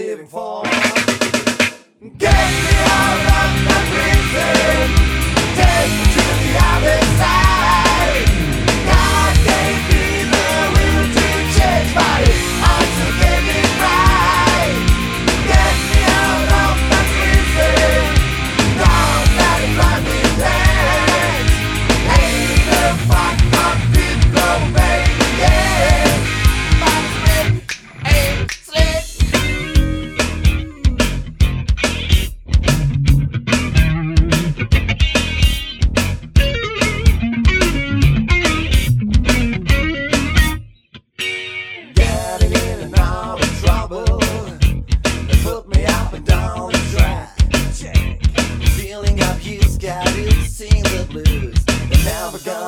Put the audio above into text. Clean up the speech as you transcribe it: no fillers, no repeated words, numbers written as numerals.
living for. Get me out of the prison, take me to the other side. God gave me the will to change my heart to get it right. Get me out of the prison, don't let it run me dead. Ain't the fuck up people, baby, yeah. Fuck slip, ain't slip. Getting in and out of trouble, they put me up and down the track. Feeling up here, scattered, sing the blues. They're never gonna